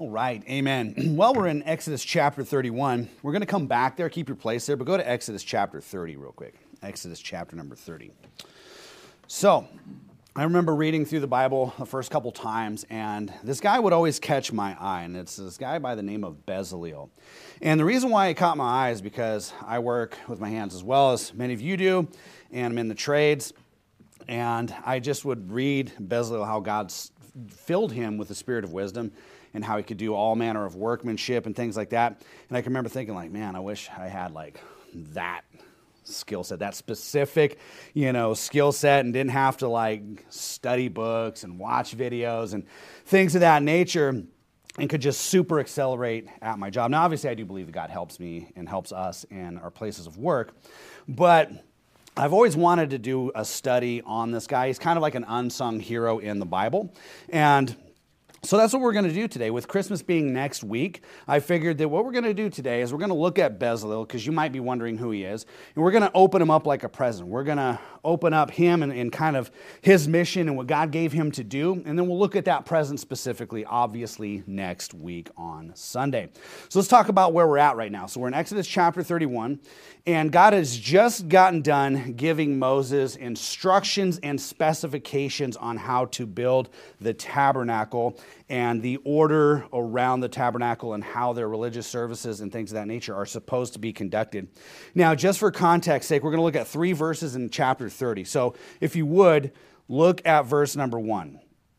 All right, amen. Well, we're in Exodus chapter 31. We're going to come back there, keep your place there, but go to Exodus chapter 30 real quick. Exodus chapter number 30. So, I remember reading through the Bible the first couple times, and this guy would always catch my eye, and it's this guy by the name of Bezalel. And the reason why it caught my eye is because I work with my hands as well as many of you do, and I'm in the trades, and I just would read Bezalel, how God's filled him with the spirit of wisdom, and how he could do all manner of workmanship and things like that. And I can remember thinking, like, man, I wish I had like that skill set, that specific, skill set, and didn't have to like study books and watch videos and things of that nature, and could just super accelerate at my job. Now, obviously, I do believe that God helps me and helps us in our places of work, but I've always wanted to do a study on this guy. He's kind of like an unsung hero in the Bible, and so that's what we're going to do today. With Christmas being next week, I figured that what we're going to do today is we're going to look at Bezalel, because you might be wondering who he is, and we're going to open him up like a present. We're going to open up him and kind of his mission and what God gave him to do, and then we'll look at that present specifically, obviously, next week on Sunday. So let's talk about where we're at right now. So we're in Exodus chapter 31, and God has just gotten done giving Moses instructions and specifications on how to build the tabernacle and the order around the tabernacle and how their religious services and things of that nature are supposed to be conducted. Now, just for context sake, we're going to look at 3 verses in chapter 30. So if you would, look at verse number 1.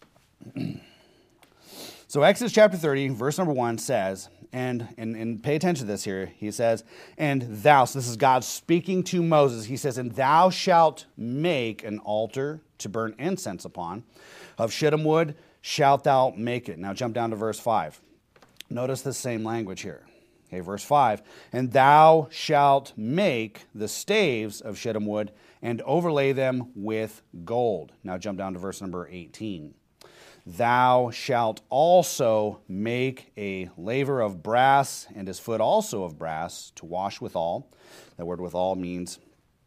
So Exodus chapter 30, verse number 1 says, and pay attention to this here, he says, and thou, so this is God speaking to Moses, he says, and thou shalt make an altar to burn incense upon, of shittim wood shalt thou make it. Now jump down to verse 5. Notice the same language here. Okay, verse 5, and thou shalt make the staves of shittim wood and overlay them with gold. Now jump down to verse number 18. Thou shalt also make a laver of brass, and his foot also of brass, to wash withal. That word withal means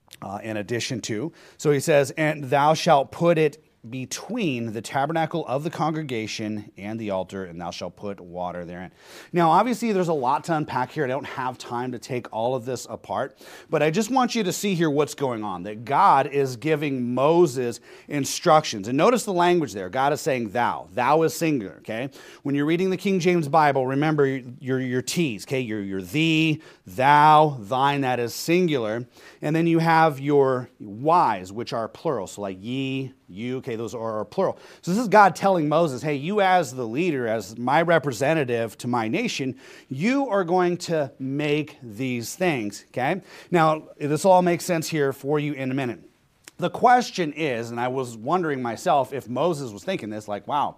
in addition to. So he says, and thou shalt put it between the tabernacle of the congregation and the altar, and thou shalt put water therein. Now, obviously, there's a lot to unpack here. I don't have time to take all of this apart, but I just want you to see here what's going on, that God is giving Moses instructions. And notice the language there. God is saying thou. Thou is singular, okay? When you're reading the King James Bible, remember your T's, okay? Your thee, thou, thine, that is singular. And then you have your Y's, which are plural, so like ye, you, okay, those are plural. So this is God telling Moses, hey, you as the leader, as my representative to my nation, you are going to make these things, okay? Now, this all makes sense here for you in a minute. The question is, and I was wondering myself if Moses was thinking this, like, wow,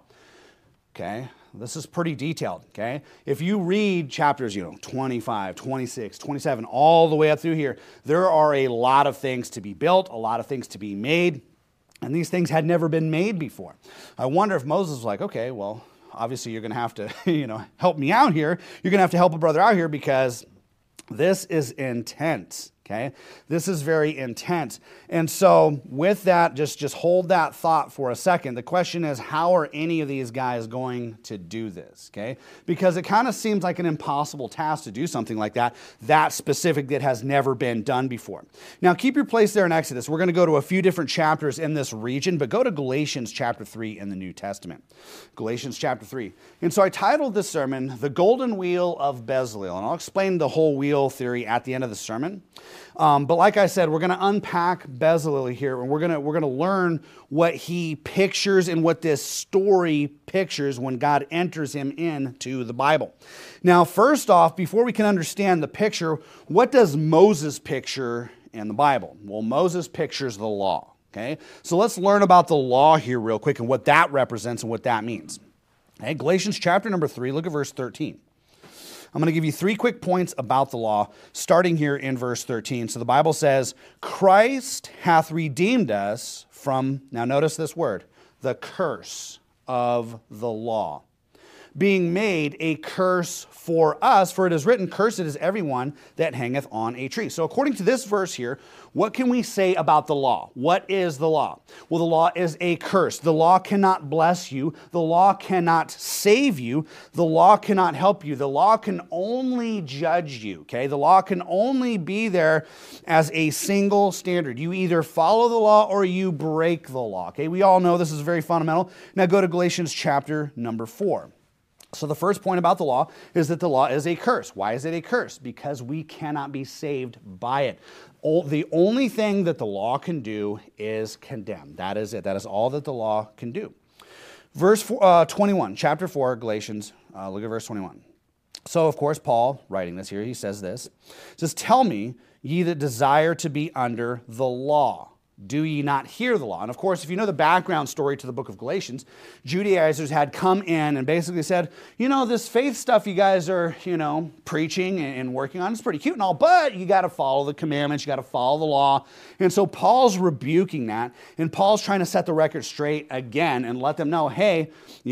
okay, this is pretty detailed, okay? If you read chapters, 25, 26, 27, all the way up through here, there are a lot of things to be built, a lot of things to be made, and these things had never been made before. I wonder if Moses was like, okay, well, obviously you're going to have to, help me out here. You're going to have to help a brother out here because this is intense, okay? This is very intense. And so with that, just hold that thought for a second. The question is, how are any of these guys going to do this, okay? Because it kind of seems like an impossible task to do something like that specific, that has never been done before. Now, keep your place there in Exodus. We're going to go to a few different chapters in this region, but go to Galatians chapter 3 in the New Testament. Galatians chapter 3. And so I titled this sermon, The Golden Wheel of Bezalel, and I'll explain the whole wheel theory at the end of the sermon. But like I said, we're going to unpack Bezalel here, and we're going to learn what he pictures and what this story pictures when God enters him into the Bible. Now, first off, before we can understand the picture, what does Moses picture in the Bible? Well, Moses pictures the law, okay? So let's learn about the law here real quick and what that represents and what that means. Okay, Galatians chapter number 3, look at verse 13. I'm going to give you 3 quick points about the law, starting here in verse 13. So the Bible says, Christ hath redeemed us from, now notice this word, the curse of the law, being made a curse for us, for it is written, cursed is everyone that hangeth on a tree. So according to this verse here, what can we say about the law? What is the law? Well, the law is a curse. The law cannot bless you. The law cannot save you. The law cannot help you. The law can only judge you, okay? The law can only be there as a single standard. You either follow the law or you break the law, okay? We all know this is very fundamental. Now go to Galatians chapter number 4. So the first point about the law is that the law is a curse. Why is it a curse? Because we cannot be saved by it. The only thing that the law can do is condemn. That is it. That is all that the law can do. Verse 21, chapter 4, Galatians, look at verse 21. So, of course, Paul, writing this here, he says this. He says, tell me, ye that desire to be under the law. Do ye not hear the law? And of course, if you know the background story to the book of Galatians, Judaizers had come in and basically said, this faith stuff you guys are, preaching and working on is pretty cute and all, but you got to follow the commandments, you got to follow the law. And so Paul's rebuking that, and Paul's trying to set the record straight again and let them know, hey,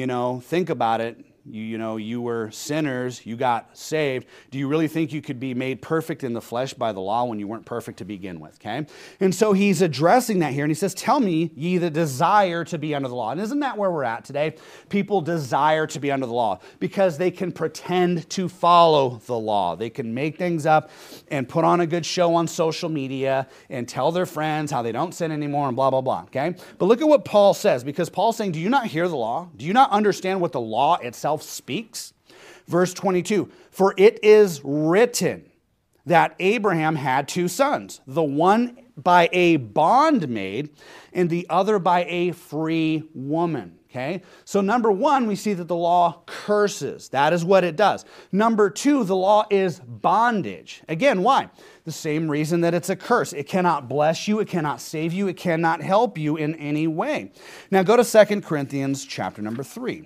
think about it. You were sinners, you got saved. Do you really think you could be made perfect in the flesh by the law when you weren't perfect to begin with, okay? And so he's addressing that here, and he says, tell me ye that desire to be under the law. And isn't that where we're at today? People desire to be under the law because they can pretend to follow the law. They can make things up and put on a good show on social media and tell their friends how they don't sin anymore and blah, blah, blah, okay? But look at what Paul says, because Paul's saying, do you not hear the law? Do you not understand what the law itself speaks? Verse 22, for it is written that Abraham had two sons, the one by a bondmaid and the other by a free woman. Okay, so number one, we see that the law curses. That is what it does. Number two, the law is bondage. Again, why? The same reason that it's a curse. It cannot bless you. It cannot save you. It cannot help you in any way. Now go to 2 Corinthians chapter number 3.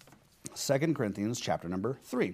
2 Corinthians chapter number 3.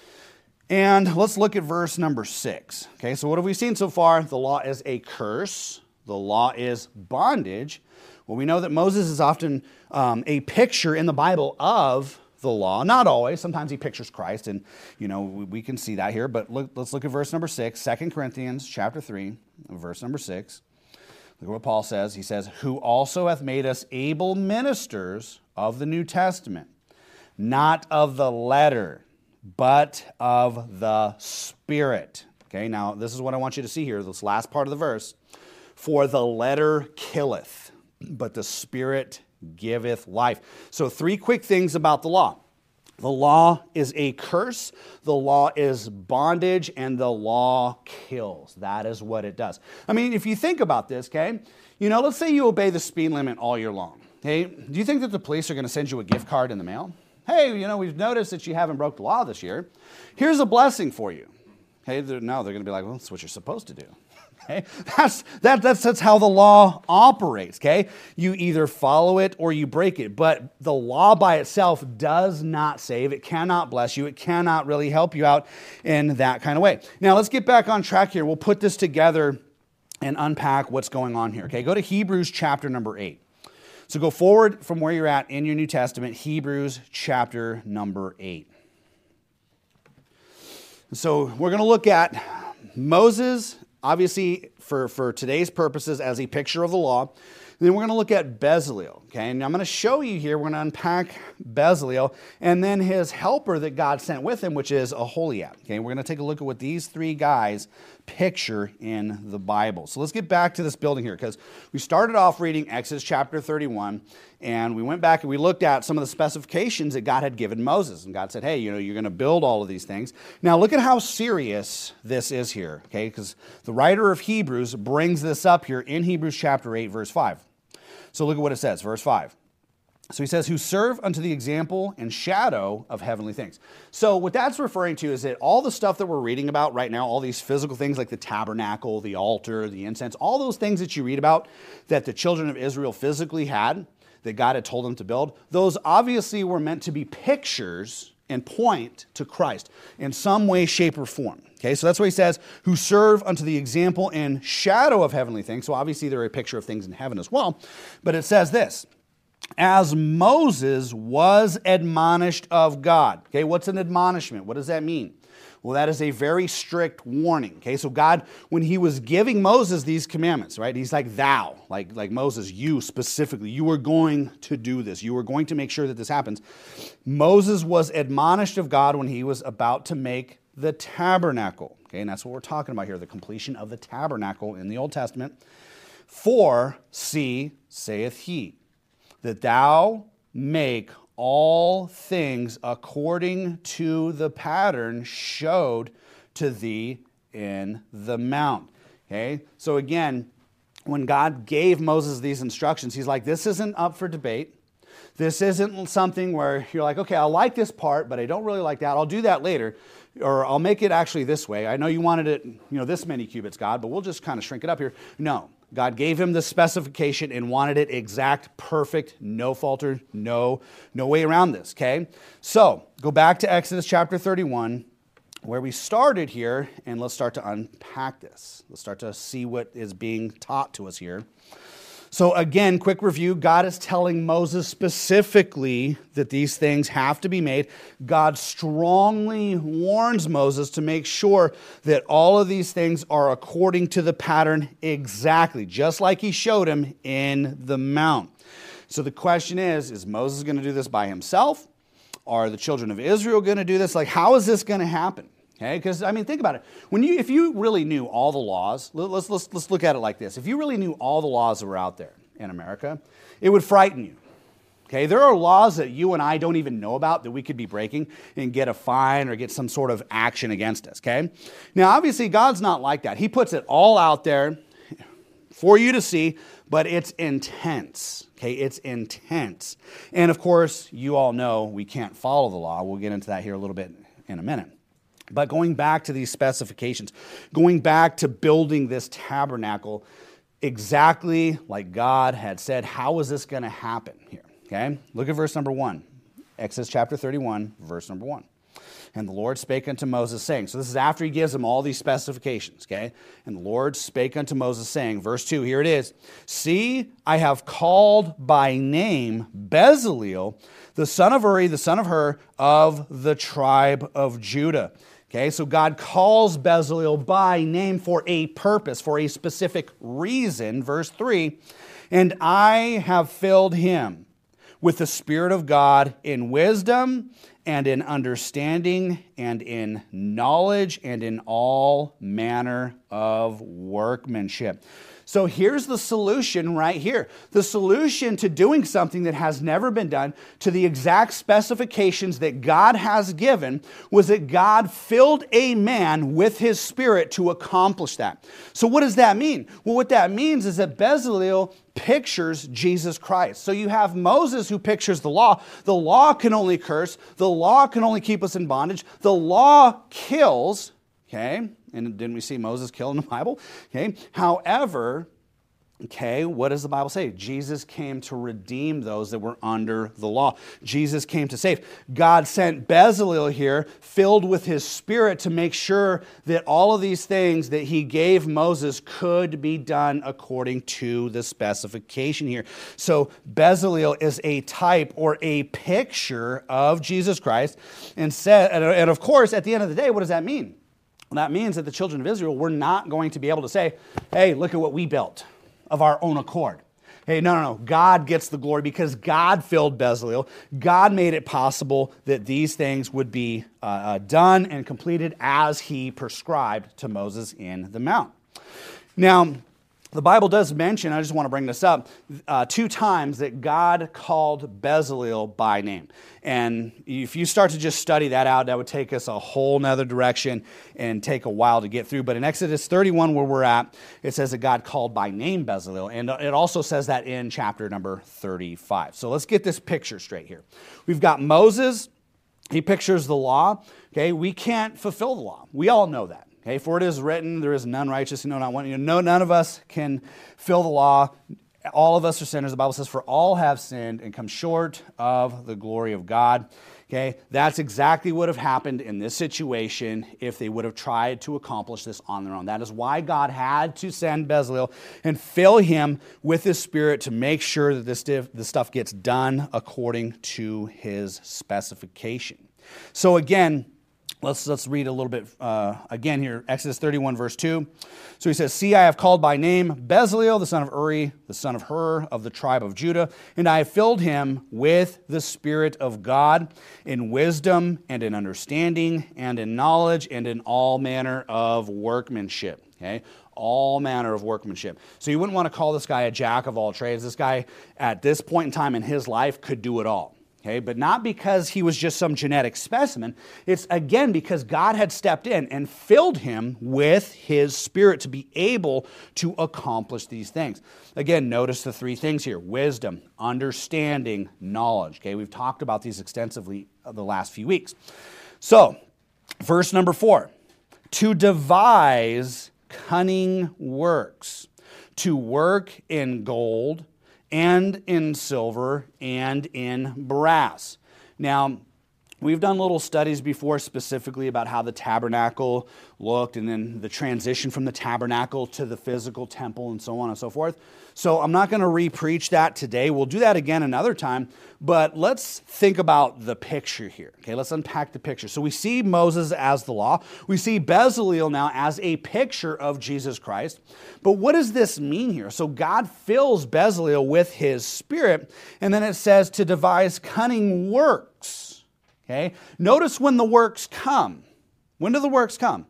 And let's look at verse number 6. Okay, so what have we seen so far? The law is a curse. The law is bondage. Well, we know that Moses is often a picture in the Bible of the law. Not always. Sometimes he pictures Christ, and we can see that here. But let's look at verse number 6, 2 Corinthians chapter 3, verse number 6. Look at what Paul says. He says, who also hath made us able ministers of the New Testament, not of the letter, but of the Spirit. Okay, now this is what I want you to see here, this last part of the verse. For the letter killeth, but the Spirit giveth life. So 3 quick things about the law. The law is a curse, the law is bondage, and the law kills. That is what it does. I mean, if you think about this, okay, let's say you obey the speed limit all year long. Okay, do you think that the police are going to send you a gift card in the mail? Hey, we've noticed that you haven't broke the law this year. Here's a blessing for you. Hey, no, they're going to be like, well, that's what you're supposed to do. Okay? That's how the law operates, okay? You either follow it or you break it, but the law by itself does not save. It cannot bless you. It cannot really help you out in that kind of way. Now, let's get back on track here. We'll put this together and unpack what's going on here, okay? Go to Hebrews chapter number 8. So go forward from where you're at in your New Testament, Hebrews chapter number 8. So we're going to look at Moses, obviously for today's purposes, as a picture of the law. Then we're going to look at Bezalel, okay? And I'm going to show you here, we're going to unpack Bezalel, and then his helper that God sent with him, which is Aholiab, okay? We're going to take a look at what these 3 guys picture in the Bible. So let's get back to this building here, because we started off reading Exodus chapter 31, and we went back and we looked at some of the specifications that God had given Moses. And God said, hey, you're going to build all of these things. Now look at how serious this is here, okay? Because the writer of Hebrews brings this up here in Hebrews chapter 8, verse 5. So look at what it says, verse 5. So he says, who serve unto the example and shadow of heavenly things. So what that's referring to is that all the stuff that we're reading about right now, all these physical things like the tabernacle, the altar, the incense, all those things that you read about that the children of Israel physically had, that God had told them to build, those obviously were meant to be pictures and point to Christ in some way, shape, or form. Okay, so that's what he says, who serve unto the example and shadow of heavenly things. So obviously they're a picture of things in heaven as well. But it says this, as Moses was admonished of God. Okay, what's an admonishment? What does that mean? Well, that is a very strict warning. Okay, so God, when he was giving Moses these commandments, right, he's like, thou, like Moses, you specifically, you are going to do this. You are going to make sure that this happens. Moses was admonished of God when he was about to make the tabernacle. Okay, and that's what we're talking about here, the completion of the tabernacle in the Old Testament. For, see, saith he, that thou make all things according to the pattern showed to thee in the mount. Okay, so again, when God gave Moses these instructions, he's like, this isn't up for debate. This isn't something where you're like, okay, I like this part, but I don't really like that. I'll do that later, or I'll make it actually this way. I know you wanted it, this many cubits, God, but we'll just kind of shrink it up here. No. God gave him the specification and wanted it exact, perfect, no falter, no way around this, okay? So, go back to Exodus chapter 31, where we started here, and let's start to unpack this. Let's start to see what is being taught to us here. So again, quick review. God is telling Moses specifically that these things have to be made. God strongly warns Moses to make sure that all of these things are according to the pattern exactly, just like he showed him in the mount. So the question is Moses going to do this by himself? Are the children of Israel going to do this? Like, how is this going to happen? Okay, because think about it. If you really knew all the laws, let's look at it like this. If you really knew all the laws that were out there in America, it would frighten you. Okay, there are laws that you and I don't even know about that we could be breaking and get a fine or get some sort of action against us. Okay, now obviously God's not like that. He puts it all out there for you to see, but it's intense. Okay, it's intense, and of course you all know we can't follow the law. We'll get into that here a little bit in a minute. But going back to these specifications, going back to building this tabernacle, exactly like God had said, how is this going to happen here? Okay, look at verse number 1. Exodus chapter 31, verse number 1. And the Lord spake unto Moses, saying, so this is after he gives him all these specifications, okay? And the Lord spake unto Moses, saying, verse 2, here it is, see, I have called by name Bezaleel, the son of Uri, the son of Hur, of the tribe of Judah. Okay, so God calls Bezaleel by name for a purpose, for a specific reason. Verse 3, and I have filled him with the Spirit of God in wisdom and in understanding and in knowledge and in all manner of workmanship. So here's the solution right here. The solution to doing something that has never been done to the exact specifications that God has given was that God filled a man with his Spirit to accomplish that. So what does that mean? Well, what that means is that Bezaleel pictures Jesus Christ. So you have Moses who pictures the law. The law can only curse. The law can only keep us in bondage. The law kills, okay? And didn't we see Moses kill in the Bible? Okay. However, okay, what does the Bible say? Jesus came to redeem those that were under the law. Jesus came to save. God sent Bezaleel here, filled with his Spirit, to make sure that all of these things that he gave Moses could be done according to the specification here. So Bezaleel is a type or a picture of Jesus Christ. And of course, at the end of the day, what does that mean? Well, that means that the children of Israel were not going to be able to say, hey, look at what we built of our own accord. Hey, no. God gets the glory because God filled Bezaleel. God made it possible that these things would be done and completed as he prescribed to Moses in the mount. Now, the Bible does mention, I just want to bring this up, 2 times that God called Bezaleel by name. And if you start to just study that out, that would take us a whole nother direction and take a while to get through. But in Exodus 31, where we're at, it says that God called by name Bezaleel. And it also says that in chapter number 35. So let's get this picture straight here. We've got Moses. He pictures the law. Okay, we can't fulfill the law. We all know that. Okay, for it is written, there is none righteous, no, not one. No, none of us can fill the law. All of us are sinners. The Bible says, for all have sinned and come short of the glory of God. Okay, that's exactly what would have happened in this situation if they would have tried to accomplish this on their own. That is why God had to send Bezalel and fill him with his Spirit to make sure that this stuff gets done according to his specification. So again, let's read a little bit again here. Exodus 31, verse 2. So he says, "See, I have called by name Bezalel, the son of Uri, the son of Hur, of the tribe of Judah, and I have filled him with the Spirit of God in wisdom and in understanding and in knowledge and in all manner of workmanship." Okay? All manner of workmanship. So you wouldn't want to call this guy a jack of all trades. This guy, at this point in time in his life, could do it all. Okay, but not because he was just some genetic specimen. It's, again, because God had stepped in and filled him with his Spirit to be able to accomplish these things. Again, notice the three things here: wisdom, understanding, knowledge. Okay, we've talked about these extensively the last few weeks. So, verse number 4, to devise cunning works, to work in gold, and in silver, and in brass. Now, we've done little studies before specifically about how the tabernacle looked and then the transition from the tabernacle to the physical temple and so on and so forth. So I'm not going to re-preach that today. We'll do that again another time. But let's think about the picture here. Okay, let's unpack the picture. So we see Moses as the law. We see Bezalel now as a picture of Jesus Christ. But what does this mean here? So God fills Bezalel with his Spirit, and then it says to devise cunning works. Okay, notice when the works come. When do the works come?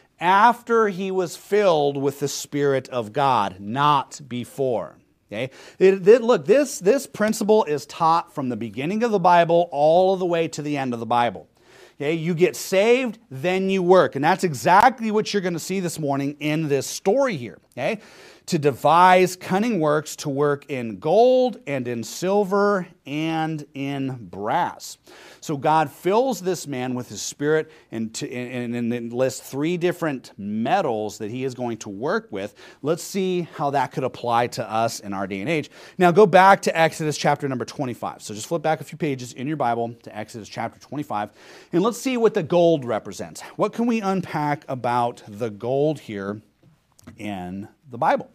After he was filled with the Spirit of God, not before. Okay? Look, this principle is taught from the beginning of the Bible all the way to the end of the Bible. Okay? You get saved, then you work. And that's exactly what you're going to see this morning in this story here. Okay? To devise cunning works, to work in gold and in silver and in brass. So God fills this man with his Spirit and lists three different metals that he is going to work with. Let's see how that could apply to us in our day and age. Now go back to Exodus chapter number 25. So just flip back a few pages in your Bible to Exodus chapter 25. And let's see what the gold represents. What can we unpack about the gold here in the Bible?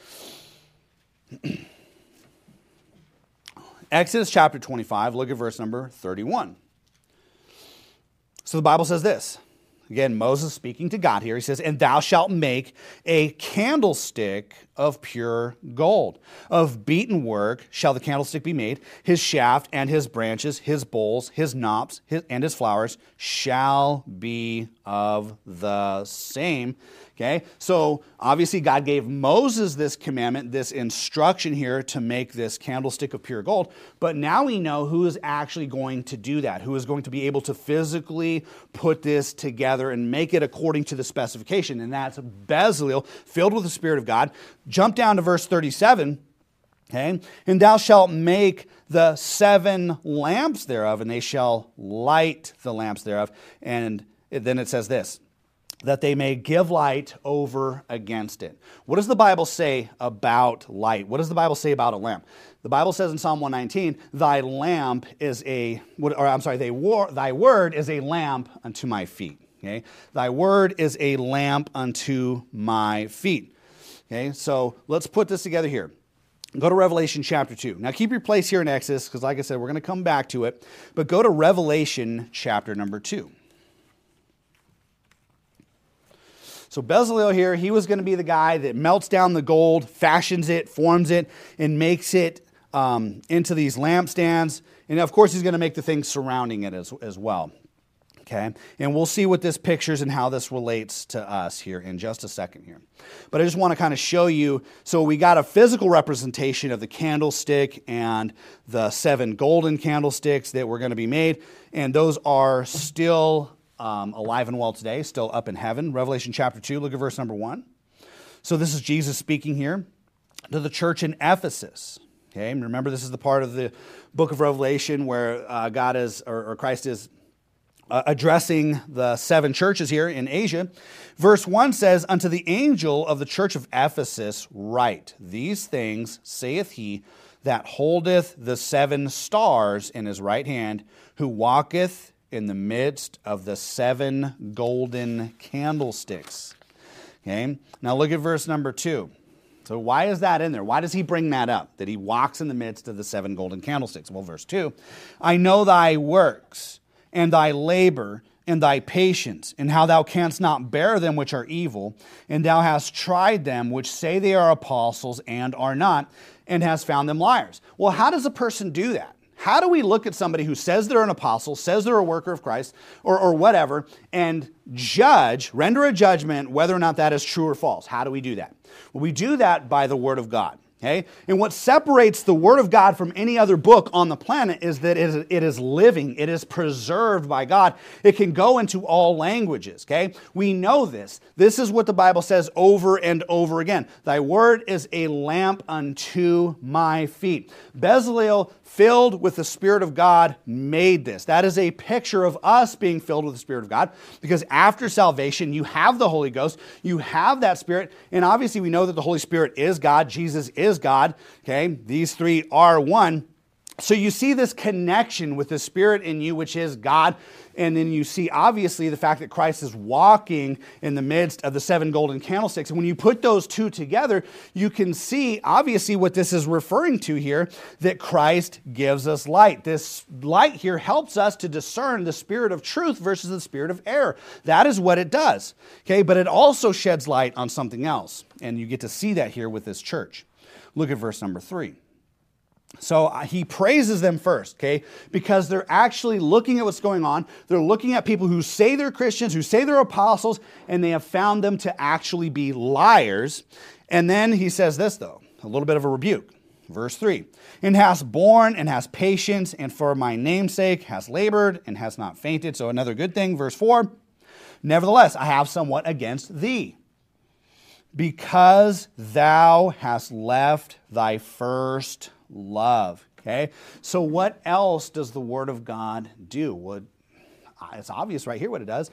Exodus chapter 25, look at verse number 31. So the Bible says this. Again, Moses speaking to God here. He says, "And thou shalt make a candlestick of pure gold. Of beaten work shall the candlestick be made. His shaft and his branches, his bowls, his knops, and his flowers shall be of the same." Okay, so obviously God gave Moses this commandment, this instruction here to make this candlestick of pure gold. But now we know who is actually going to do that, who is going to be able to physically put this together and make it according to the specification. And that's Bezalel, filled with the Spirit of God. Jump down to verse 37. Okay, "And thou shalt make the 7 lamps thereof, and they shall light the lamps thereof." And then it says this, "that they may give light over against it." What does the Bible say about light? What does the Bible say about a lamp? The Bible says in Psalm 119, thy word is a lamp unto my feet. Okay? Thy word is a lamp unto my feet. Okay, so let's put this together here. Go to Revelation chapter 2. Now keep your place here in Exodus, because like I said, we're going to come back to it. But go to Revelation chapter number 2. So Bezalel here, he was going to be the guy that melts down the gold, fashions it, forms it, and makes it into these lampstands. And of course, he's going to make the things surrounding it as well. Okay, and we'll see what this pictures and how this relates to us here in just a second here. But I just want to kind of show you, so we got a physical representation of the candlestick and the 7 golden candlesticks that were going to be made, and those are still alive and well today, still up in heaven. Revelation chapter 2, look at verse number 1. So this is Jesus speaking here to the church in Ephesus. Okay, and remember this is the part of the book of Revelation where God is, or Christ is addressing the 7 churches here in Asia. Verse 1 says, "Unto the angel of the church of Ephesus write, these things saith he that holdeth the 7 stars in his right hand, who walketh in the midst of the 7 golden candlesticks. Okay, now look at verse number 2. So why is that in there? Why does he bring that up, that he walks in the midst of the 7 golden candlesticks? Well, verse 2, I know thy works, and thy labor, and thy patience, and how thou canst not bear them which are evil, and thou hast tried them which say they are apostles and are not, and hast found them liars. Well, how does a person do that? How do we look at somebody who says they're an apostle, says they're a worker of Christ, or whatever, and render a judgment whether or not that is true or false? How do we do that? Well, we do that by the Word of God. Okay? And what separates the Word of God from any other book on the planet is that it is living. It is preserved by God. It can go into all languages. Okay? We know this. This is what the Bible says over and over again. Thy word is a lamp unto my feet. Bezalel, filled with the Spirit of God, made this. That is a picture of us being filled with the Spirit of God, because after salvation, you have the Holy Ghost, you have that Spirit, and obviously we know that the Holy Spirit is God, Jesus is God, okay? These three are one. So you see this connection with the Spirit in you, which is God, and then you see obviously the fact that Christ is walking in the midst of the 7 golden candlesticks. And when you put those two together, you can see obviously what this is referring to here, that Christ gives us light. This light here helps us to discern the spirit of truth versus the spirit of error. That is what it does. Okay, but it also sheds light on something else. And you get to see that here with this church. Look at verse number 3. So he praises them first, okay, because they're actually looking at what's going on. They're looking at people who say they're Christians, who say they're apostles, and they have found them to actually be liars. And then he says this, though, a little bit of a rebuke. Verse 3, and hast borne and hast patience, and for my name's sake hast labored and hast not fainted. So another good thing. Verse 4, nevertheless, I have somewhat against thee, because thou hast left thy first love. Okay, so what else does the Word of God do? Well, it's obvious right here what it does.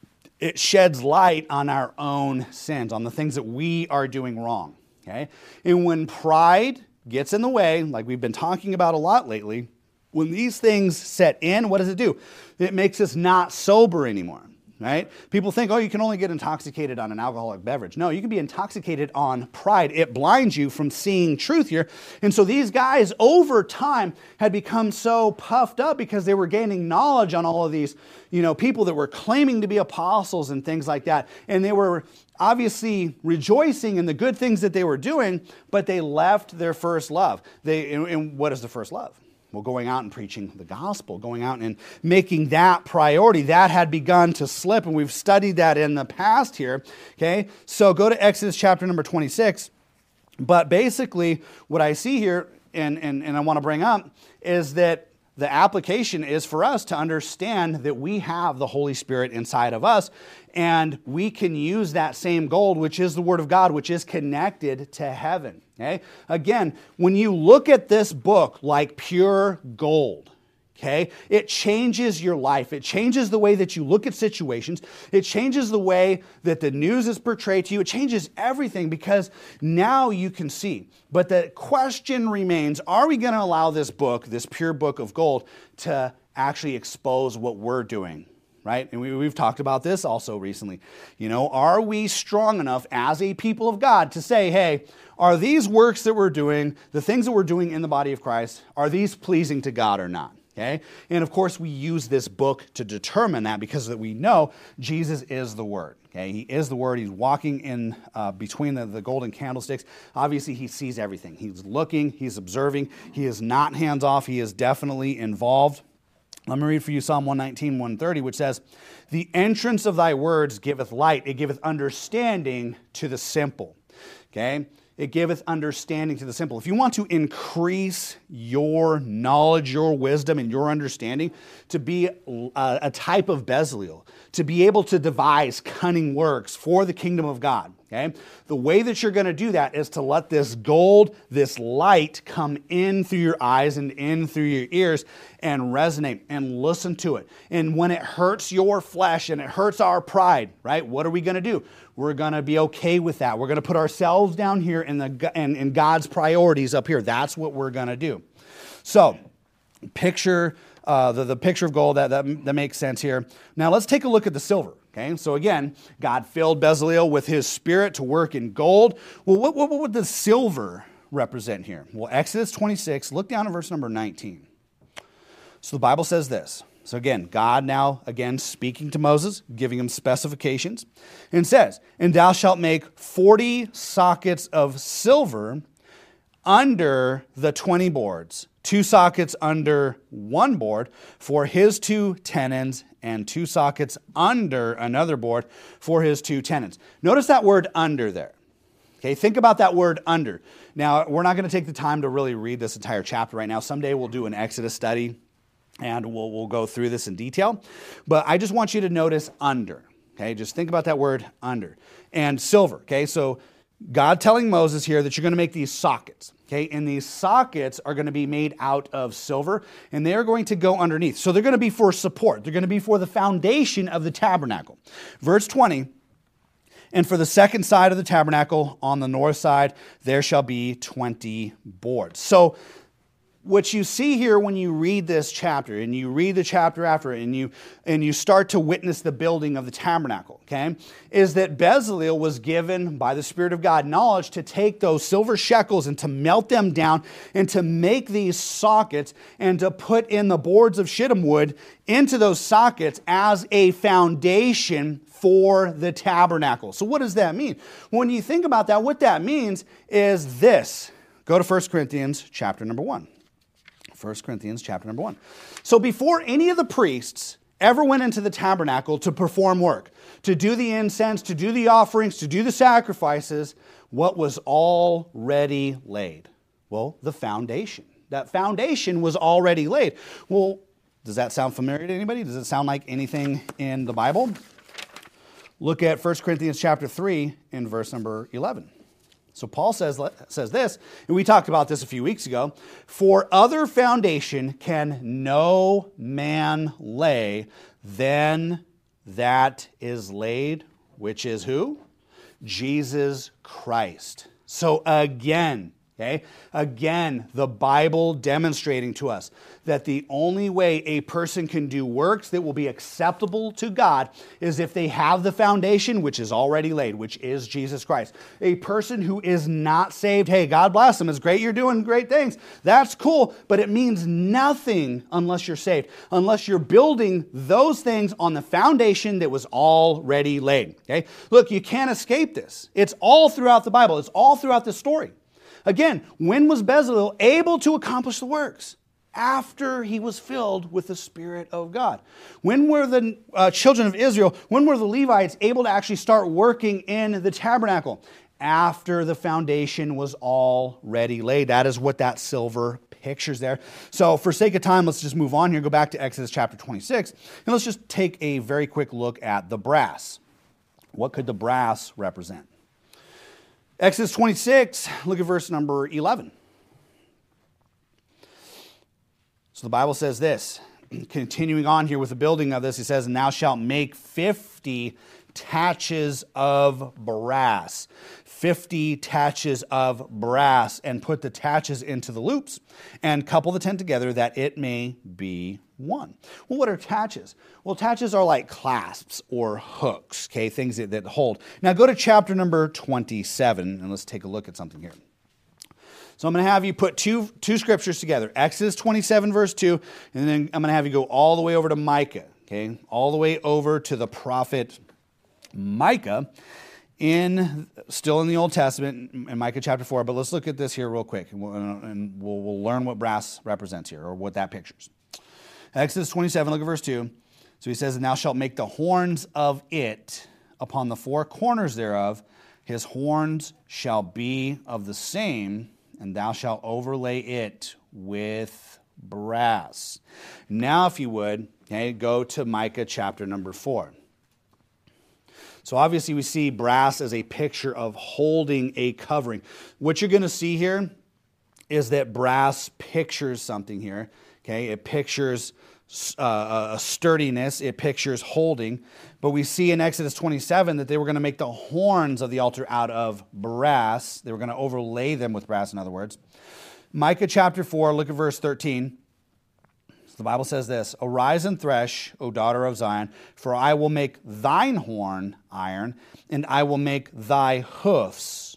It sheds light on our own sins, on the things that we are doing wrong. Okay, and when pride gets in the way, like we've been talking about a lot lately, when these things set in, what does it do? It makes us not sober anymore. Right? People think, oh, you can only get intoxicated on an alcoholic beverage. No, you can be intoxicated on pride. It blinds you from seeing truth here. And so these guys over time had become so puffed up because they were gaining knowledge on all of these, people that were claiming to be apostles and things like that. And they were obviously rejoicing in the good things that they were doing, but they left their first love. And what is the first love? Well, going out and preaching the gospel, going out and making that priority, that had begun to slip, and we've studied that in the past here, okay? So go to Exodus chapter number 26, but basically what I see here, and I want to bring up, is that the application is for us to understand that we have the Holy Spirit inside of us, and we can use that same gold, which is the Word of God, which is connected to heaven. Okay? Again, when you look at this book like pure gold, okay, it changes your life. It changes the way that you look at situations. It changes the way that the news is portrayed to you. It changes everything because now you can see. But the question remains, are we going to allow this book, this pure book of gold, to actually expose what we're doing? Right? And we've talked about this also recently. Are we strong enough as a people of God to say, hey, are these works that we're doing, the things that we're doing in the body of Christ, are these pleasing to God or not? Okay? And of course, we use this book to determine that because we know Jesus is the Word. Okay? He is the Word. He's walking in between the golden candlesticks. Obviously, he sees everything. He's looking. He's observing. He is not hands off. He is definitely involved. Let me read for you Psalm 119, 130, which says, the entrance of thy words giveth light. It giveth understanding to the simple. Okay? It giveth understanding to the simple. If you want to increase your knowledge, your wisdom, and your understanding, to be a type of Bezalel, to be able to devise cunning works for the kingdom of God, Okay? The way that you're going to do that is to let this gold, this light come in through your eyes and in through your ears and resonate and listen to it. And when it hurts your flesh and it hurts our pride, right? What are we going to do? We're going to be okay with that. We're going to put ourselves down here in God's priorities up here. That's what we're going to do. So, picture the picture of gold, that makes sense here. Now let's take a look at the silver. Okay, so again, God filled Bezaleel with his spirit to work in gold. Well, what would the silver represent here? Well, Exodus 26, look down at verse number 19. So the Bible says this. So again, God now, again, speaking to Moses, giving him specifications, and says, "And thou shalt make 40 sockets of silver under the 20 boards, 2 sockets under one board for his 2 tenons, and 2 sockets under another board for his 2 tenons." Notice that word under there. Okay, think about that word under. Now, we're not going to take the time to really read this entire chapter right now. Someday we'll do an Exodus study and we'll go through this in detail. But I just want you to notice under. Okay, just think about that word under. And silver. Okay, so God telling Moses here that you're going to make these sockets. Okay, and these sockets are going to be made out of silver, and they're going to go underneath. So they're going to be for support. They're going to be for the foundation of the tabernacle. Verse 20, "And for the second side of the tabernacle on the north side, there shall be 20 boards." So what you see here when you read this chapter, and you read the chapter after it, and you start to witness the building of the tabernacle, okay, is that Bezaleel was given by the Spirit of God knowledge to take those silver shekels and to melt them down and to make these sockets and to put in the boards of shittim wood into those sockets as a foundation for the tabernacle. So what does that mean? When you think about that, what that means is this. Go to 1 Corinthians chapter number 1. 1 Corinthians chapter number 1. So before any of the priests ever went into the tabernacle to perform work, to do the incense, to do the offerings, to do the sacrifices, what was already laid? Well, the foundation. That foundation was already laid. Well, does that sound familiar to anybody? Does it sound like anything in the Bible? Look at 1 Corinthians chapter 3 in verse number 11. So Paul says this, and we talked about this a few weeks ago, "For other foundation can no man lay than that is laid," which is who? Jesus Christ. So again, the Bible demonstrating to us that the only way a person can do works that will be acceptable to God is if they have the foundation which is already laid, which is Jesus Christ. A person who is not saved, hey, God bless them, it's great you're doing great things. That's cool, but it means nothing unless you're saved, unless you're building those things on the foundation that was already laid. Okay? Look, you can't escape this. It's all throughout the Bible. It's all throughout the story. Again, when was Bezaleel able to accomplish the works? After he was filled with the Spirit of God. When were the children of Israel, when were the Levites able to actually start working in the tabernacle? After the foundation was already laid. That is what that silver pictures there. So for sake of time, let's just move on here, go back to Exodus chapter 26, and let's just take a very quick look at the brass. What could the brass represent? Exodus 26, look at verse number 11. So the Bible says this, continuing on here with the building of this, it says, "And thou shalt make 50 taches of brass." 50 taches of brass, and put the taches into the loops, and couple the tent together that it may be one. Well, what are taches? Well, taches are like clasps or hooks, okay, things that hold. Now go to chapter number 27, and let's take a look at something here. So I'm going to have you put two scriptures together, Exodus 27, verse 2, and then I'm going to have you go all the way over to Micah, okay, all the way over to the prophet Micah, still in the Old Testament, in Micah chapter 4, but let's look at this here real quick, and we'll learn what brass represents here, or what that pictures. Exodus 27, look at verse 2. So he says, "And thou shalt make the horns of it upon the 4 corners thereof. His horns shall be of the same, and thou shalt overlay it with brass." Now, if you would, okay, go to Micah chapter number 4. So obviously we see brass as a picture of holding a covering. What you're going to see here is that brass pictures something here. Okay, it pictures a sturdiness, it pictures holding. But we see in Exodus 27 that they were going to make the horns of the altar out of brass. They were going to overlay them with brass, in other words. Micah chapter 4, look at verse 13. The Bible says this, "Arise and thresh, O daughter of Zion, for I will make thine horn iron, and I will make thy hoofs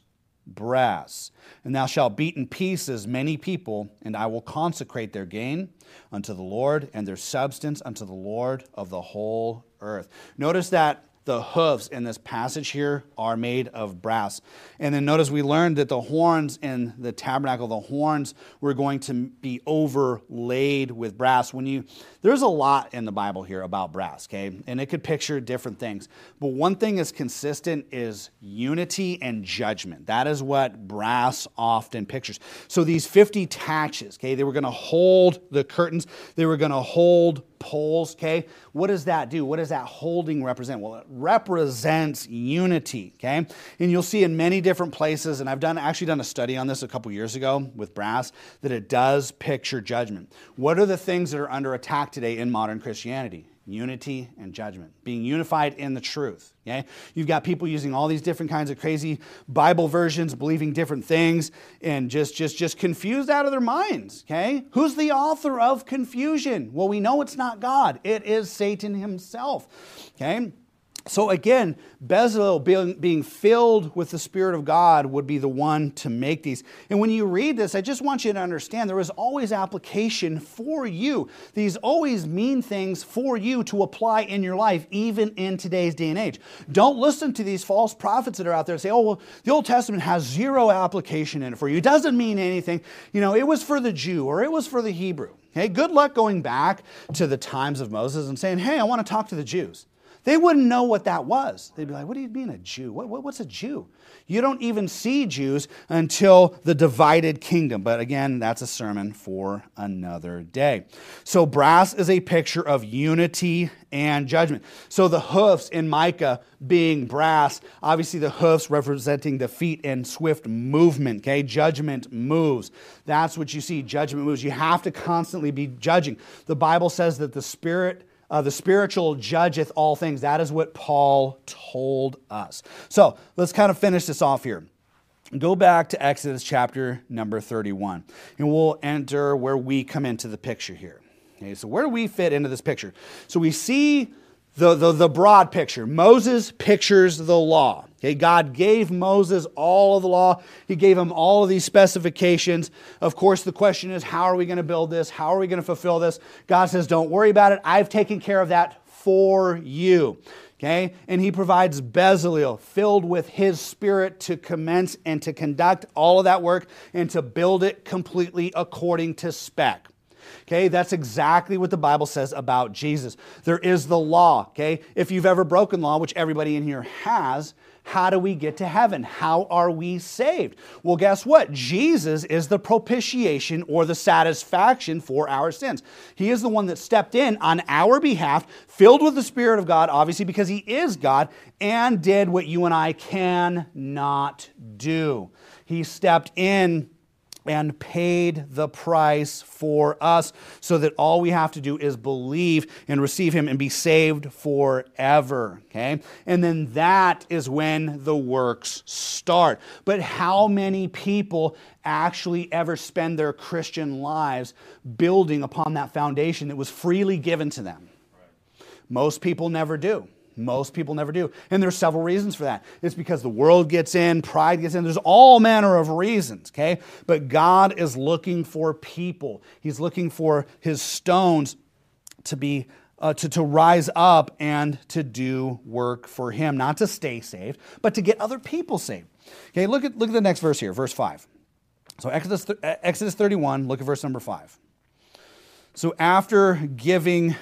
brass. And thou shalt beat in pieces many people, and I will consecrate their gain unto the Lord, and their substance unto the Lord of the whole earth." Notice that the hoofs in this passage here are made of brass. And then notice we learned that the horns in the tabernacle, the horns were going to be overlaid with brass. There's a lot in the Bible here about brass, okay? And it could picture different things. But one thing is consistent is unity and judgment. That is what brass often pictures. So these 50 taches, okay, they were going to hold the curtains. They were going to hold poles, okay? What does that do? What does that holding represent? Well, it represents unity, okay? And you'll see in many different places, and I've actually done a study on this a couple years ago with brass, that it does picture judgment. What are the things that are under attack today in modern Christianity? Unity and judgment, being unified in the truth. Okay? You've got people using all these different kinds of crazy Bible versions, believing different things, and just confused out of their minds. Okay? Who's the author of confusion? Well, we know it's not God. It is Satan himself. Okay? So again, Bezalel being filled with the Spirit of God would be the one to make these. And when you read this, I just want you to understand there is always application for you. These always mean things for you to apply in your life, even in today's day and age. Don't listen to these false prophets that are out there and say, oh, well, the Old Testament has zero application in it for you. It doesn't mean anything. It was for the Jew or it was for the Hebrew. Okay, good luck going back to the times of Moses and saying, hey, I want to talk to the Jews. They wouldn't know what that was. They'd be like, what do you mean a Jew? What's a Jew? You don't even see Jews until the divided kingdom. But again, that's a sermon for another day. So brass is a picture of unity and judgment. So the hoofs in Micah being brass, obviously the hoofs representing the feet and swift movement. Okay, judgment moves. That's what you see, judgment moves. You have to constantly be judging. The Bible says that the spiritual judgeth all things. That is what Paul told us. So let's kind of finish this off here. Go back to Exodus chapter number 31, and we'll enter where we come into the picture here. Okay, so where do we fit into this picture? So we see the broad picture. Moses pictures the law. Okay, God gave Moses all of the law. He gave him all of these specifications. Of course, the question is, how are we going to build this? How are we going to fulfill this? God says, don't worry about it. I've taken care of that for you. Okay, and he provides Bezalel filled with his spirit to commence and to conduct all of that work and to build it completely according to spec. Okay, that's exactly what the Bible says about Jesus. There is the law, okay? If you've ever broken law, which everybody in here has, how do we get to heaven? How are we saved? Well, guess what? Jesus is the propitiation or the satisfaction for our sins. He is the one that stepped in on our behalf, filled with the Spirit of God, obviously because He is God, and did what you and I cannot do. He stepped in and paid the price for us so that all we have to do is believe and receive Him and be saved forever, okay? And then that is when the works start. But how many people actually ever spend their Christian lives building upon that foundation that was freely given to them? Right. Most people never do. Most people never do. And there's several reasons for that. It's because the world gets in, pride gets in. There's all manner of reasons, okay? But God is looking for people. He's looking for His stones to be to rise up and to do work for Him, not to stay saved, but to get other people saved. Okay, look at the next verse here, verse 5. So Exodus 31, look at verse number 5. So after giving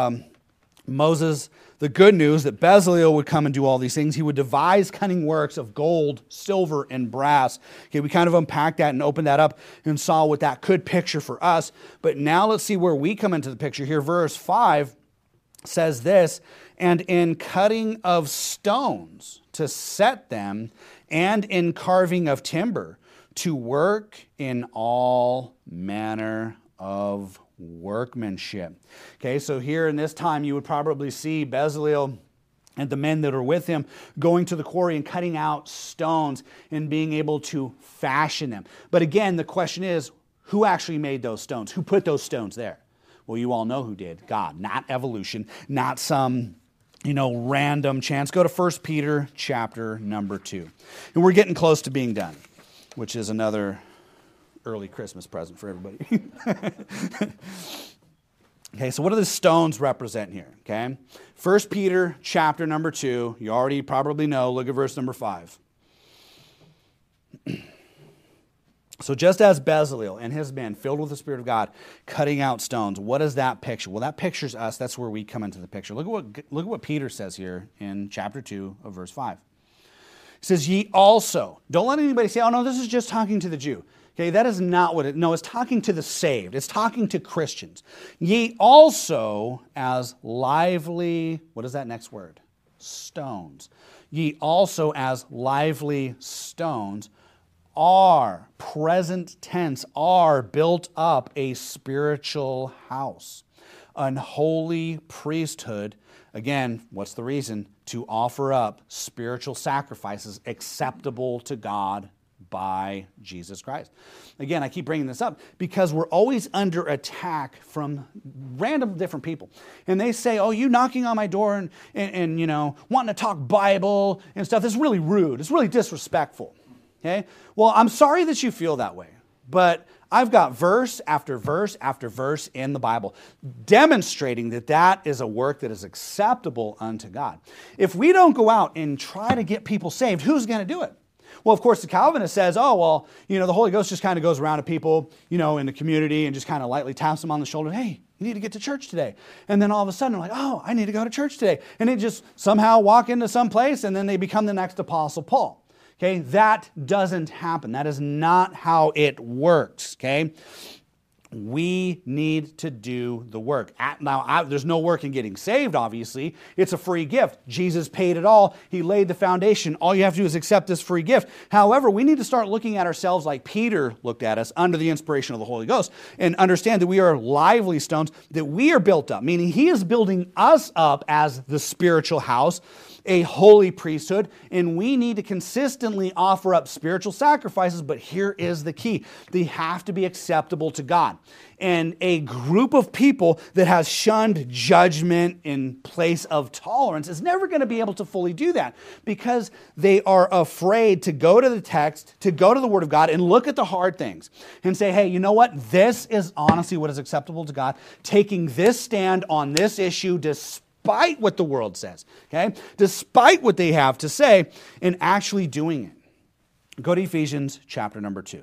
Moses the good news that Bezalel would come and do all these things, he would devise cunning works of gold, silver, and brass. Okay, we kind of unpacked that and opened that up and saw what that could picture for us. But now let's see where we come into the picture here. Verse 5 says this, and in cutting of stones to set them, and in carving of timber, to work in all manner of workmanship. Okay, so here in this time, you would probably see Bezalel and the men that are with him going to the quarry and cutting out stones and being able to fashion them. But again, the question is, who actually made those stones? Who put those stones there? Well, you all know who did. God, not evolution, not some, random chance. Go to 1 Peter chapter number 2. And we're getting close to being done, which is another early Christmas present for everybody. Okay, so what do the stones represent here? Okay, 1 Peter chapter number 2. You already probably know. Look at verse number 5. So just as Bezalel and his men, filled with the Spirit of God, cutting out stones, what does that picture? Well, that pictures us. That's where we come into the picture. Look at what Peter says here in chapter 2 of verse 5. He says, ye also. Don't let anybody say, oh no, this is just talking to the Jew. Okay, that is not what no, it's talking to the saved. It's talking to Christians. Ye also as lively, what is that next word? Stones. Ye also as lively stones are, present tense, are built up a spiritual house, an holy priesthood. Again, what's the reason? To offer up spiritual sacrifices acceptable to God by Jesus Christ. Again, I keep bringing this up because we're always under attack from random different people. And they say, oh, you knocking on my door and wanting to talk Bible and stuff, is really rude. It's really disrespectful. Okay? Well, I'm sorry that you feel that way, but I've got verse after verse after verse in the Bible demonstrating that that is a work that is acceptable unto God. If we don't go out and try to get people saved, who's going to do it? Well, of course, the Calvinist says, oh, well, the Holy Ghost just kind of goes around to people, in the community and just kind of lightly taps them on the shoulder. Hey, you need to get to church today. And then all of a sudden, they're like, oh, I need to go to church today. And they just somehow walk into some place and then they become the next Apostle Paul. Okay, that doesn't happen. That is not how it works, okay? We need to do the work. Now, there's no work in getting saved, obviously. It's a free gift. Jesus paid it all. He laid the foundation. All you have to do is accept this free gift. However, we need to start looking at ourselves like Peter looked at us under the inspiration of the Holy Ghost and understand that we are lively stones, that we are built up, meaning He is building us up as the spiritual house, a holy priesthood, and we need to consistently offer up spiritual sacrifices, but here is the key. They have to be acceptable to God. And a group of people that has shunned judgment in place of tolerance is never going to be able to fully do that because they are afraid to go to the text, to go to the Word of God and look at the hard things and say, hey, you know what? This is honestly what is acceptable to God. Taking this stand on this issue despite what the world says, okay? Despite what they have to say, and actually doing it. Go to Ephesians chapter number 2.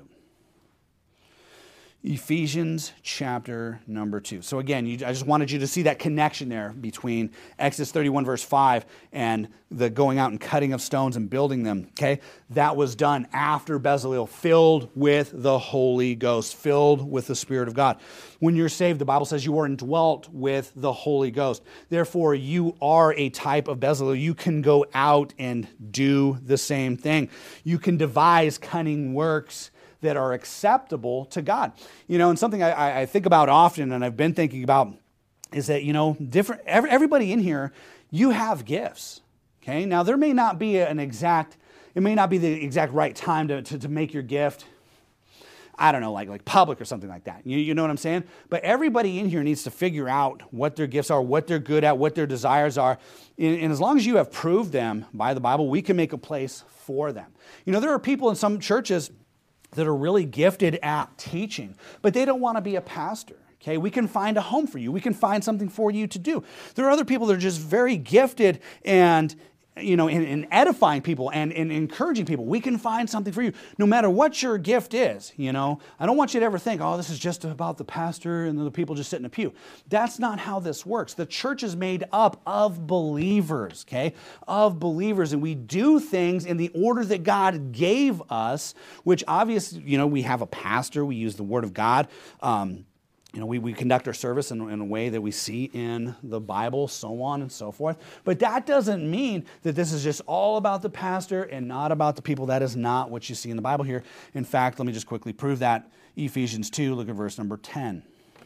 Ephesians chapter number 2. So again, I just wanted you to see that connection there between Exodus 31 verse 5 and the going out and cutting of stones and building them. Okay, that was done after Bezalel, filled with the Holy Ghost, filled with the Spirit of God. When you're saved, the Bible says you are indwelt with the Holy Ghost. Therefore, you are a type of Bezalel. You can go out and do the same thing. You can devise cunning works that are acceptable to God. And something I think about often, and I've been thinking about, is that, everybody in here, you have gifts. Okay? Now, there may not be it may not be the exact right time to make your gift, I don't know, like public or something like that. You know what I'm saying? But everybody in here needs to figure out what their gifts are, what they're good at, what their desires are. And as long as you have proved them by the Bible, we can make a place for them. There are people in some churches that are really gifted at teaching, but they don't want to be a pastor. Okay, we can find a home for you. We can find something for you to do. There are other people that are just very gifted and in edifying people and in encouraging people. We can find something for you, no matter what your gift is. I don't want you to ever think, oh, this is just about the pastor and the people just sit in a pew. That's not how this works. The church is made up of believers, okay? Of believers, and we do things in the order that God gave us, which obviously, we have a pastor, we use the Word of God, we conduct our service in a way that we see in the Bible, so on and so forth. But that doesn't mean that this is just all about the pastor and not about the people. That is not what you see in the Bible here. In fact, let me just quickly prove that. Ephesians 2, look at verse number 10.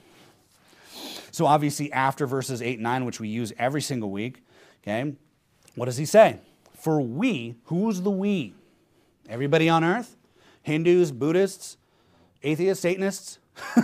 So obviously after verses 8 and 9, which we use every single week, okay, what does he say? For we, who's the we? Everybody on earth? Hindus, Buddhists, atheists, Satanists?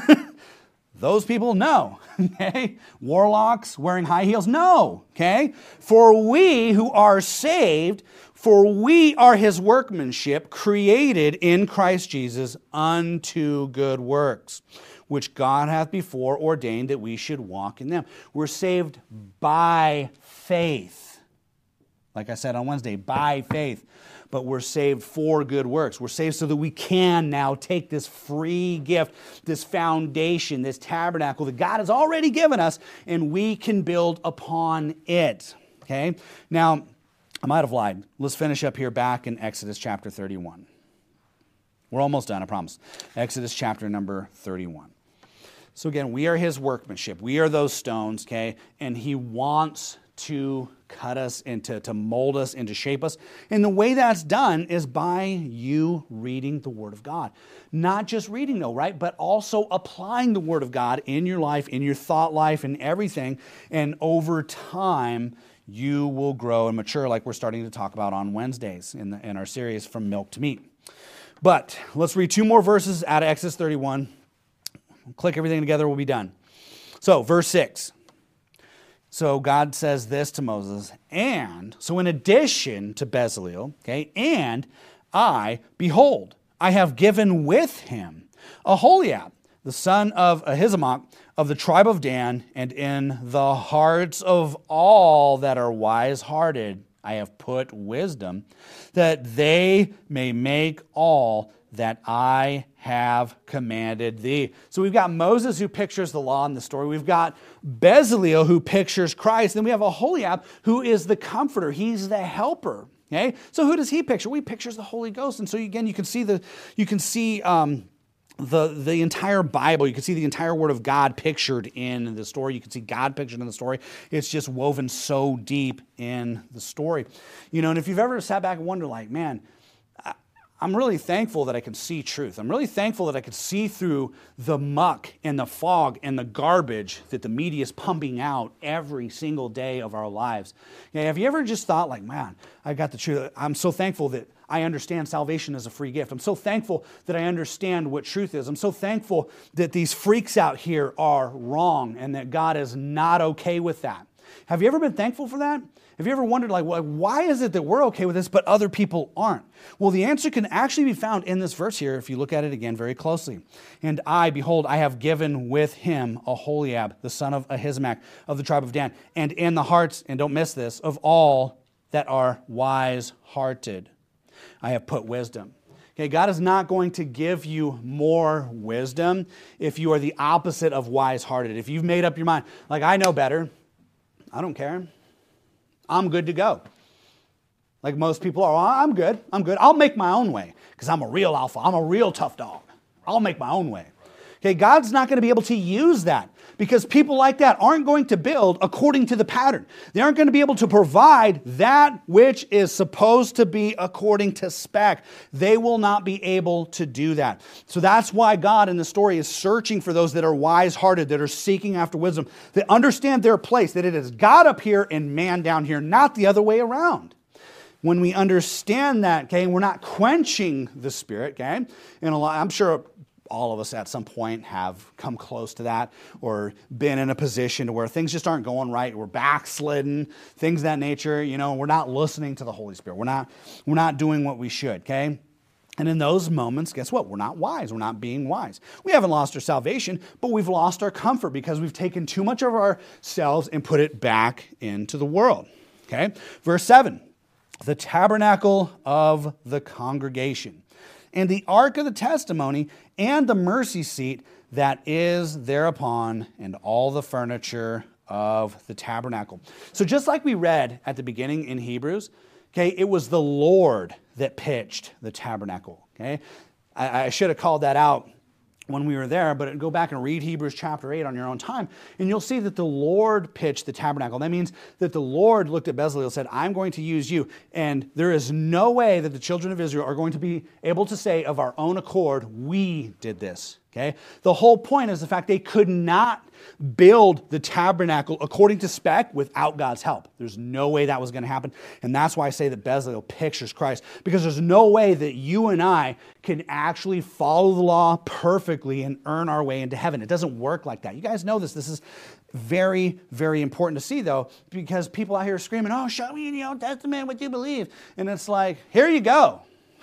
Those people, no. Okay? Warlocks wearing high heels, no. Okay? For we who are saved, for we are his workmanship, created in Christ Jesus unto good works, which God hath before ordained that we should walk in them. We're saved by faith. Like I said on Wednesday, by faith. But we're saved for good works. We're saved so that we can now take this free gift, this foundation, this tabernacle that God has already given us, and we can build upon it. Okay? Now, I might have lied. Let's finish up here back in Exodus chapter 31. We're almost done, I promise. Exodus chapter number 31. So again, we are his workmanship. We are those stones, okay? And he wants to cut us and to mold us and to shape us. And the way that's done is by you reading the Word of God. Not just reading though, right? But also applying the Word of God in your life, in your thought life, and everything. And over time, you will grow and mature like we're starting to talk about on Wednesdays in our series From Milk to Meat. But let's read 2 more verses out of Exodus 31. Click everything together, we'll be done. So, verse 6. So God says this to Moses, and, so in addition to Bezaleel, okay, and I, behold, I have given with him Aholiab, the son of Ahisamach of the tribe of Dan, and in the hearts of all that are wise-hearted I have put wisdom, that they may make all that I have commanded thee. So we've got Moses who pictures the law in the story. We've got Bezaleel who pictures Christ. Then we have Aholiab who is the comforter. He's the helper. Okay? So who does he picture? Well, he pictures the Holy Ghost. And so again, you can see the entire Bible. You can see the entire Word of God pictured in the story. You can see God pictured in the story. It's just woven so deep in the story. And if you've ever sat back and wondered, like, man, I'm really thankful that I can see truth. I'm really thankful that I can see through the muck and the fog and the garbage that the media is pumping out every single day of our lives. Have you ever just thought, like, man, I got the truth. I'm so thankful that I understand salvation as a free gift. I'm so thankful that I understand what truth is. I'm so thankful that these freaks out here are wrong and that God is not okay with that. Have you ever been thankful for that? Have you ever wondered, like, why is it that we're okay with this, but other people aren't? Well, the answer can actually be found in this verse here if you look at it again very closely. And I, behold, I have given with him Aholiab, the son of Ahisamach of the tribe of Dan, and in the hearts, and don't miss this, of all that are wise-hearted, I have put wisdom. Okay, God is not going to give you more wisdom if you are the opposite of wise-hearted. If you've made up your mind, like, I know better, I don't care. I'm good to go. Like most people are, I'm good. I'll make my own way because I'm a real alpha. I'm a real tough dog. I'll make my own way. Okay, God's not going to be able to use that because people like that aren't going to build according to the pattern. They aren't going to be able to provide that which is supposed to be according to spec. They will not be able to do that. So that's why God in the story is searching for those that are wise-hearted, that are seeking after wisdom, that understand their place, that it is God up here and man down here, not the other way around. When we understand that, okay, we're not quenching the Spirit, okay? And I'm sure all of us at some point have come close to that or been in a position to where things just aren't going right. We're backslidden, things of that nature. We're not listening to the Holy Spirit. We're not doing what we should, okay? And in those moments, guess what? We're not wise. We're not being wise. We haven't lost our salvation, but we've lost our comfort because we've taken too much of ourselves and put it back into the world, okay? Verse 7, the tabernacle of the congregation, and the ark of the testimony, and the mercy seat that is thereupon, and all the furniture of the tabernacle. So just like we read at the beginning in Hebrews, okay, it was the Lord that pitched the tabernacle, okay? I should have called that out when we were there, but go back and read Hebrews chapter 8 on your own time, and you'll see that the Lord pitched the tabernacle. That means that the Lord looked at Bezalel and said, I'm going to use you, and there is no way that the children of Israel are going to be able to say of our own accord, we did this. Okay? The whole point is the fact they could not build the tabernacle according to spec without God's help. There's no way that was going to happen. And that's why I say that Bezalel pictures Christ, because there's no way that you and I can actually follow the law perfectly and earn our way into heaven. It doesn't work like that. You guys know this. This is very, very important to see, though, because people out here are screaming, oh, show me in the Old Testament what you believe. And it's like, here you go.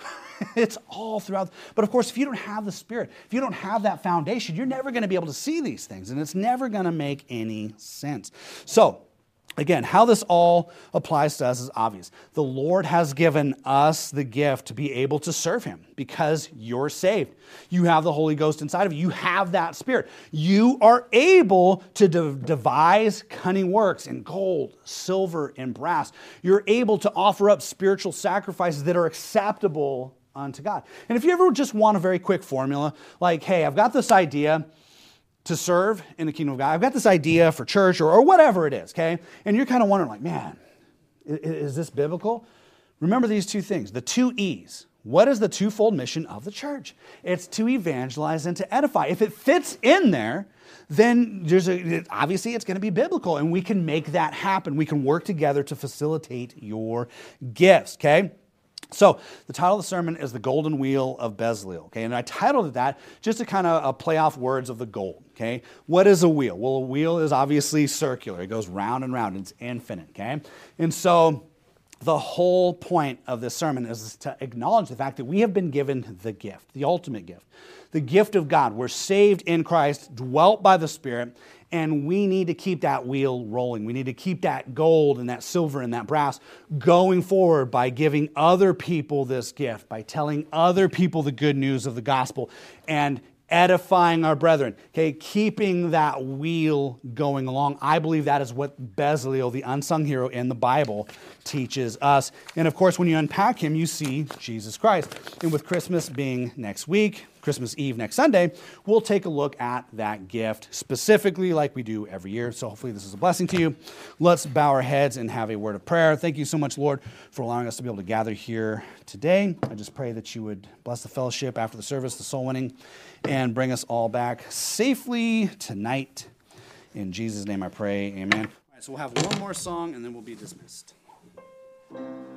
It's all throughout. But of course, if you don't have the Spirit, if you don't have that foundation, you're never going to be able to see these things, and it's never going to make any sense. So, again, how this all applies to us is obvious. The Lord has given us the gift to be able to serve Him because you're saved. You have the Holy Ghost inside of you. You have that Spirit. You are able to devise cunning works in gold, silver, and brass. You're able to offer up spiritual sacrifices that are acceptable unto God. And if you ever just want a very quick formula, like, hey, I've got this idea to serve in the kingdom of God. I've got this idea for church or whatever it is, okay? And you're kind of wondering like, man, is this biblical? Remember these two things, the two E's. What is the twofold mission of the church? It's to evangelize and to edify. If it fits in there, then obviously it's going to be biblical, and we can make that happen. We can work together to facilitate your gifts, okay? So the title of the sermon is The Golden Wheel of Bezalel, okay? And I titled it that just to kind of play off words of the gold, okay? What is a wheel? Well, a wheel is obviously circular. It goes round and round. It's infinite, okay? And so the whole point of this sermon is to acknowledge the fact that we have been given the gift, the ultimate gift, the gift of God. We're saved in Christ, dwelt by the Spirit, and we need to keep that wheel rolling. We need to keep that gold and that silver and that brass going forward by giving other people this gift, by telling other people the good news of the gospel, and edifying our brethren, okay, keeping that wheel going along. I believe that is what Bezalel, the unsung hero in the Bible, teaches us. And of course, when you unpack him, you see Jesus Christ. And with Christmas being next week, Christmas Eve next Sunday, we'll take a look at that gift specifically like we do every year. So hopefully this is a blessing to you. Let's bow our heads and have a word of prayer. Thank you so much, Lord, for allowing us to be able to gather here today. I just pray that you would bless the fellowship after the service, the soul winning, and bring us all back safely tonight. In Jesus' name I pray, amen. All right, so we'll have one more song and then we'll be dismissed.